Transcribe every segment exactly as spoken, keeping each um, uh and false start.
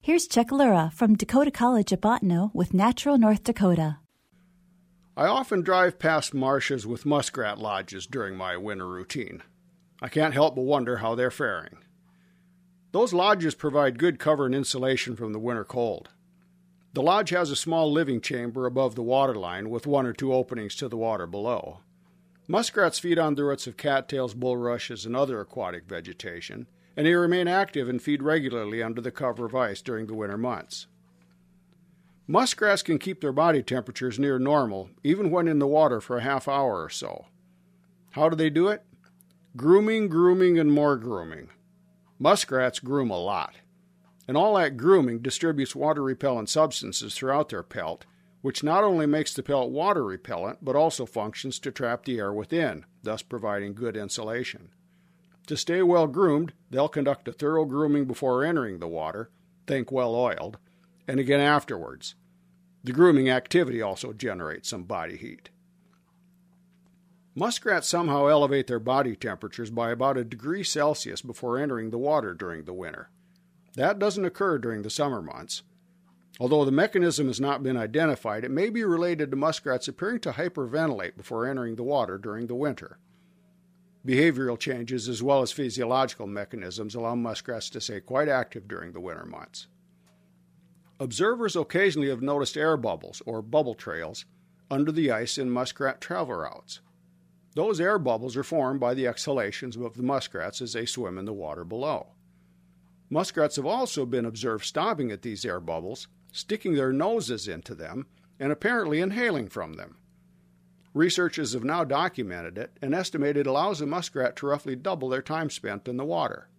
Here's Chuck Lura from Dakota College at Bottineau with Natural North Dakota. I often drive past marshes with muskrat lodges during my winter routine. I can't help but wonder how they're faring. Those lodges provide good cover and insulation from the winter cold. The lodge has a small living chamber above the waterline with one or two openings to the water below. Muskrats feed on the roots of cattails, bulrushes, and other aquatic vegetation, and they remain active and feed regularly under the cover of ice during the winter months. Muskrats can keep their body temperatures near normal, even when in the water for a half hour or so. How do they do it? Grooming, grooming, and more grooming. Muskrats groom a lot, and all that grooming distributes water-repellent substances throughout their pelt, which not only makes the pelt water-repellent, but also functions to trap the air within, thus providing good insulation. To stay well-groomed, they'll conduct a thorough grooming before entering the water, think well-oiled, and again afterwards. The grooming activity also generates some body heat. Muskrats somehow elevate their body temperatures by about a degree Celsius before entering the water during the winter. That doesn't occur during the summer months. Although the mechanism has not been identified, it may be related to muskrats appearing to hyperventilate before entering the water during the winter. Behavioral changes as well as physiological mechanisms allow muskrats to stay quite active during the winter months. Observers occasionally have noticed air bubbles, or bubble trails, under the ice in muskrat travel routes. Those air bubbles are formed by the exhalations of the muskrats as they swim in the water below. Muskrats have also been observed stopping at these air bubbles, sticking their noses into them, and apparently inhaling from them. Researchers have now documented it and estimated it allows a muskrat to roughly double their time spent in the water.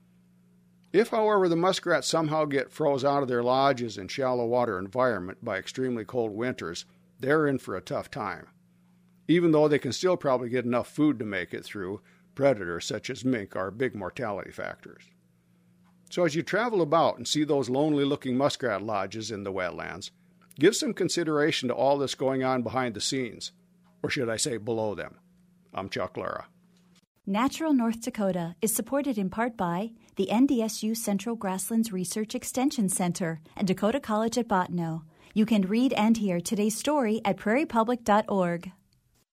If, however, the muskrats somehow get froze out of their lodges in shallow water environment by extremely cold winters, they're in for a tough time. Even though they can still probably get enough food to make it through, predators such as mink are big mortality factors. So as you travel about and see those lonely-looking muskrat lodges in the wetlands, give some consideration to all this going on behind the scenes, or should I say below them. I'm Chuck Lura. Natural North Dakota is supported in part by the N D S U Central Grasslands Research Extension Center and Dakota College at Bottineau. You can read and hear today's story at prairie public dot org.